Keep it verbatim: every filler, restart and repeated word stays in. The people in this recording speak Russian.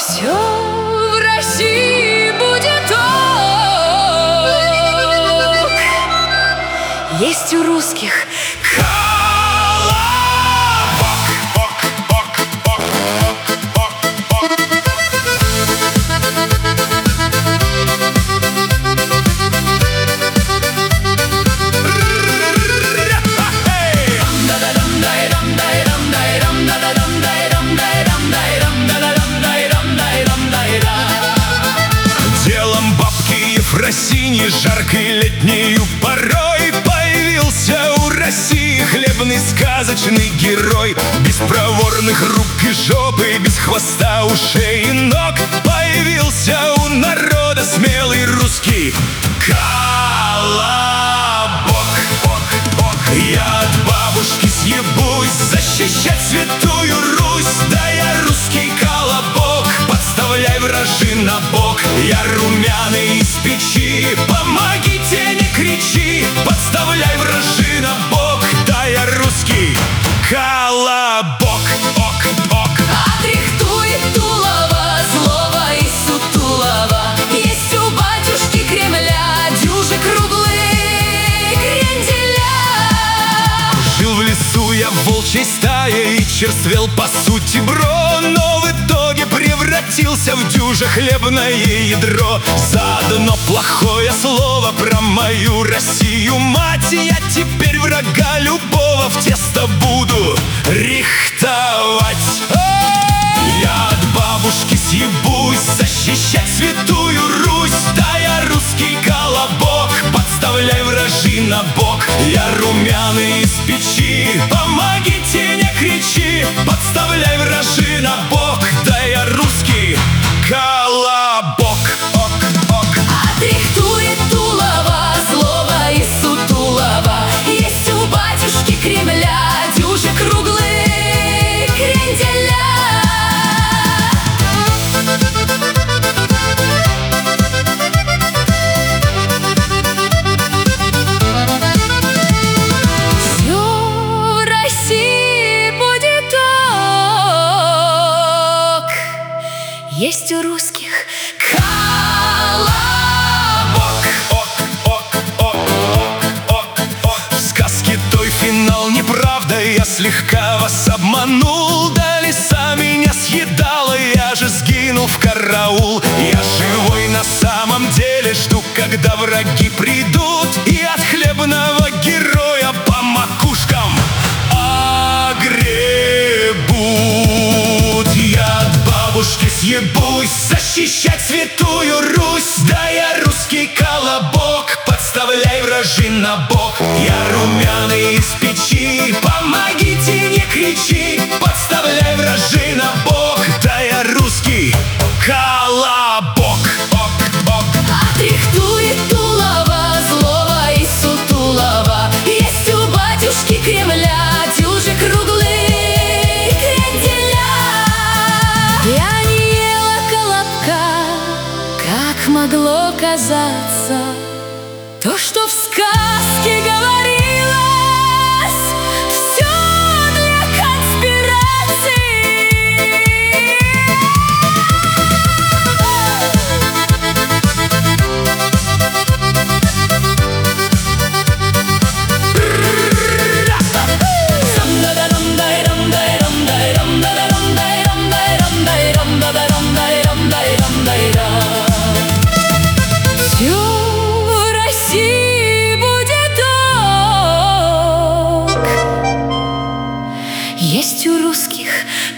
Все в России будет ок. Есть у русских Ефросиньи жаркой летнею порой появился у России хлебный сказочный герой. Без проворных рук и жопы, без хвоста, ушей и ног появился у народа смелый русский колобок. Я от бабушки съебусь защищать святую Русь. Да я русский колобок, подставляй вражи на бок. Я румяный из печи, помогите, не кричи. Подставляй вражи на бок. Да я русский колобок. Ок, ок. Отрихтует тулово злого и сутулого. Есть у батюшки Кремля дюжи круглые кренделя. Жил в лесу я в волчьей стае и черствел по сути бро, но в итоге превратился в дюже хлебное ядро. Заодно плохое слово про мою Россию мать. Я теперь врага любого в тесто буду рихтовать. Я от бабушки съебусь защищать святую Русь. Да я русский колобок, подставляй вражи на бок. Я румяный из печи, помогите, не кричи. Подставляй вражи на бок. Да я русский колобок. Ок, ок. Отрихтует тулово злого и сутулого. Есть у батюшки Кремля дюжи круглые кренделя. Все в России будет ок. Есть у русских колобок. Ок, ок, ок, ок, ок. В сказке той финал неправда. Я слегка вас обманул. Да лиса меня съедала, я же сгинул в караул. Я живой на самом деле, жду, когда враги придут и от хлебного героя по макушкам огребут. Я от бабушки съебусь защищать святую Русь. Да я русский колобок, подставляй вражи на бок. Я румяный из печи, помогите, не кричи. Подставляй вражи на бок. Да я русский колобок. Ок, ок. Отрихтует тулово злого и сутулого. Есть у батюшки Кремля дюжи круглые кренделя. Я не ела колобка, как могло казаться. То, что в сказке говорилось, все для конспирации. Все в России будет ок. Есть у русских